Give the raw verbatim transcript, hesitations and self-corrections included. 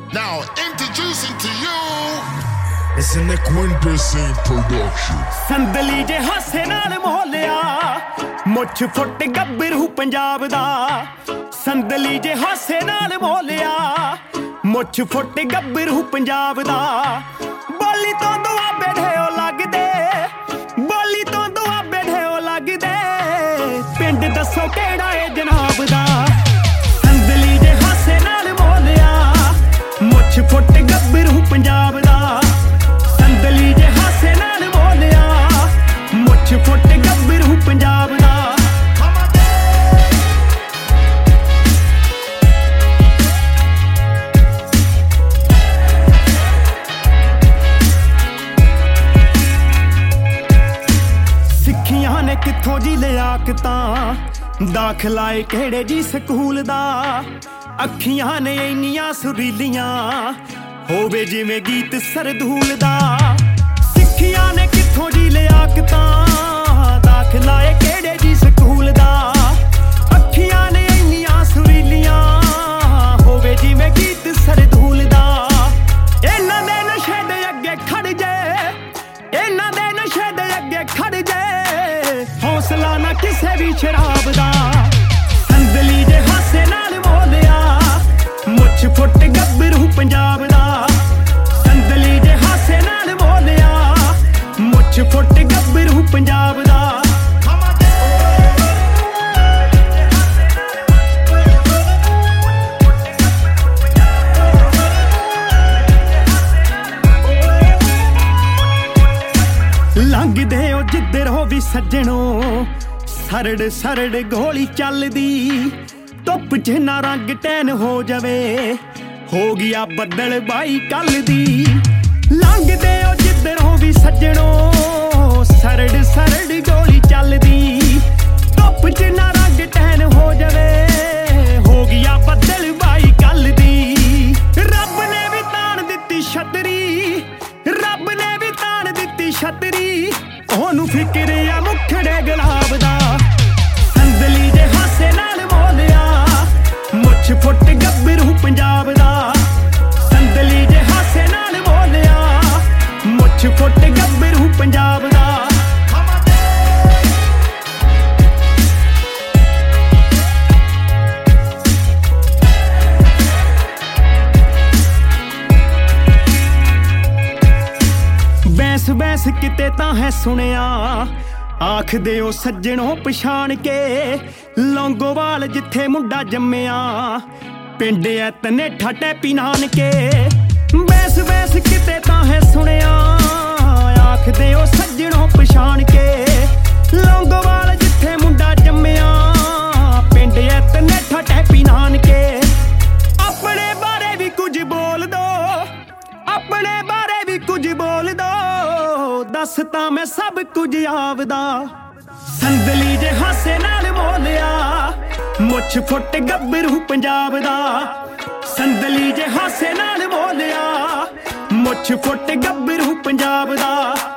Now introducing to you, it's an Equinder Singh production. ਸੰਦਲੀ ਜੇ ਹਾਸੇ ਨਾਲ ਮੋਲਿਆ ਮੁੱਛ ਫੁੱਟ ਗੱਭਰੂ ਪੰਜਾਬ ਦਾ ਸੰਦਲੀ ਜੇ ਹਾਸੇ ਨਾਲ ਮੋਲਿਆ ਮੁੱਛ ਫੁੱਟ ਗੱਭਰੂ ਪੰਜਾਬ ਦਾ ਬੋਲੀ ਤੋਂ ਦੁਆਬੇ ਢੇਓ ਲੱਗਦੇ ਬੋਲੀ ਤੋਂ ਦੁਆਬੇ ਢੇਓ ਲੱਗਦੇ ਪਿੰਡ ਦੱਸੋ ਕਿਹੜਾ ਏ ਜਨਾਬ ਦਾ ਸੰਦਲੀ ਜੇ ਹਾਸੇ ਨਾਲ ਮੋਲਿਆ ਮੁੱਛ ਫੁੱਟ ਗੱਭਰੂ ਪੰਜਾਬ ਦਾ ਸੰਦਲੀ ਜੇ ਹਾਸੇ ਨਾਲ ਬੋਲਿਆ ਮੁੱਛ ਫੁੱਟ ਗੱਭਰੂ ਪੰਜਾਬ ਦਾ ਸਿੱਖੀਆਂ ਨੇ ਕਿੱਥੋਂ ਜੀ ਲਿਆਕਤਾਂ ਦਾਖਲਾ ਏ ਕਿਹੜੇ ਜੀ ਸਕੂਲ ਦਾ ਅੱਖੀਆਂ ਨੇ ਇੰਨੀਆਂ ਸੁਰੀਲੀਆਂ ਹੋਵੇ ਜਿਵੇਂ ਗੀਤ ਸਰਦੂਲ ਦਾ ਸਿੱਖੀਆਂ ਨੇ ਕਿੱਥੋਂ ਜੀ ਲਿਆਕਤਾਂ ਦਾਖਲਾ ਏ ਕਿਹੜੇ ਜੀ ਸਕੂਲ ਦਾ ਅੱਖੀਆਂ ਨੇ ਇੰਨੀਆਂ ਸੁਰੀਲੀਆਂ ਹੋਵੇ ਜਿਵੇਂ ਗੀਤ ਸਰਦੂਲ ਦਾ ਇਹਨਾਂ ਦੇ ਨਸ਼ੇ ਦੇ ਅੱਗੇ ਖੜ ਜੇ ਇਹਨਾਂ ਦੇ ਨਸ਼ੇ ਦੇ ਅੱਗੇ ਖੜ ਜੇ ਹੌਸਲਾ ਨਾ ਕਿਸੇ ਵੀ ਸ਼ਰਾਬ ਦਾ ਸੰਦਲੀ ਜੇ ਹਾਸੇ ਨਾਲ ਬੋਲਿਆ ਮੁੱਛ ਫੁੱਟ ਗੱਭਰੂ ਪੰਜਾਬ ਦਾ ਸੰਦਲੀ ਜੇ ਹਾਸੇ ਨਾਲ ਬੋਲਿਆ ਮੁੱਛ ਫੁੱਟ ਗੱਭਰੂ ਪੰਜਾਬ ਦਾ ਲੰਘਦੇ ਹੋ ਜਿੱਧਰ ਹੋ ਵੀ ਸੱਜਣੋ ਸਰੜ ਸਰੜ ਗੋਲੀ ਚੱਲਦੀ ਧੁੱਪ 'ਚ ਨਾ ਰੰਗ ਟੈਨ ਹੋ ਜਾਵੇ ਹੋ ਗਿਆ ਬੱਦਲ ਬਾਈ ਕੱਲ ਦੀ ਲੰਘਦੇ ਹੋ ਜਿੱਧਰ ਹੋ ਵੀ ਸੱਜਣੋ ਸਰੜ ਸਰੜ ਗੋਲੀ ਚੱਲਦੀ ਧੁੱਪ 'ਚ ਨਾ ਰੰਗ ਟੈਨ ਹੋ ਜਾਵੇ ਹੋ ਗਿਆ ਬੱਦਲ ਬਾਈ ਕੱਲ ਦੀ ਰੱਬ ਨੇ ਵੀ ਤਾਣ ਦਿੱਤੀ ਛਤਰੀ ਰੱਬ ਨੇ ਵੀ ਤਾਣ ਦਿੱਤੀ ਛਤਰੀ ਉਹਨੂੰ ਫਿਕਰ ਆ ਮੁਖੜੇ ਗੁਲਾਬ ਦਾ ਸੰਦਲੀ ਜੇ ਹਾਸੇ ਨਾਲ ਬੋਲਿਆ ਮੁੱਛ ਫੁੱਟ ਗੱਭਰੂ ਪੰਜਾਬ ਦਾ ਸੰਦਲੀ ਜੇ ਹਾਸੇ ਨਾਲ ਬੋਲਿਆ ਮੁੱਛ ਫੁੱਟ ਗੱਭਰੂ ਪੰਜਾਬ ਦਾ ਬੈਸ ਬੈਸ ਕਿਤੇ ਤਾਂ ਹੈ ਸੁਣਿਆ ਆਖਦੇ ਓ ਸੱਜਣੋਂ ਪਛਾਣ ਕੇ ਲੌਂਗੋਵਾਲ ਜਿੱਥੇ ਮੁੰਡਾ ਜੰਮਿਆ ਪਿੰਡ ਐ ਤਨੇਠਾ ਟੈਪੀ ਨਾਨਕੇ ਬੈਸ ਬੈਸ ਕਿਤੇ ਤਾਂ ਹੈ ਸੁਣਿਆ ਆਖਦੇ ਓ ਸੱਜਣੋਂ ਪਛਾਣ ਕੇ ਲੌਂਗੋਵਾਲ ਜਿੱਥੇ ਮੁੰਡਾ ਜੰਮਿਆ ਪਿੰਡ ਐ ਤਨੇਠਾ ਟੈਪੀ ਨਾਨਕੇ ਆਪਣੇ ਬਾਰੇ ਵੀ ਕੁਝ ਬੋਲ ਦੋ ਆਪਣੇ ਬਾਰੇ ਵੀ ਕੁਝ ਬੋਲ ਦੋ ਦੱਸ ਤਾਂ ਮੈਂ ਸਭ ਕੁਝ ਆਪਦਾ ਸੰਦਲੀ ਜੇ ਹਾਸੇ ਨਾਲ ਬੋਲਿਆ ਮੁੱਛ ਫੁੱਟ ਗੱਭਰੂ ਪੰਜਾਬ ਦਾ ਸੰਦਲੀ ਜੇ ਹਾਸੇ ਨਾਲ ਬੋਲਿਆ ਮੁੱਛ ਫੁੱਟ ਗੱਭਰੂ ਪੰਜਾਬ ਦਾ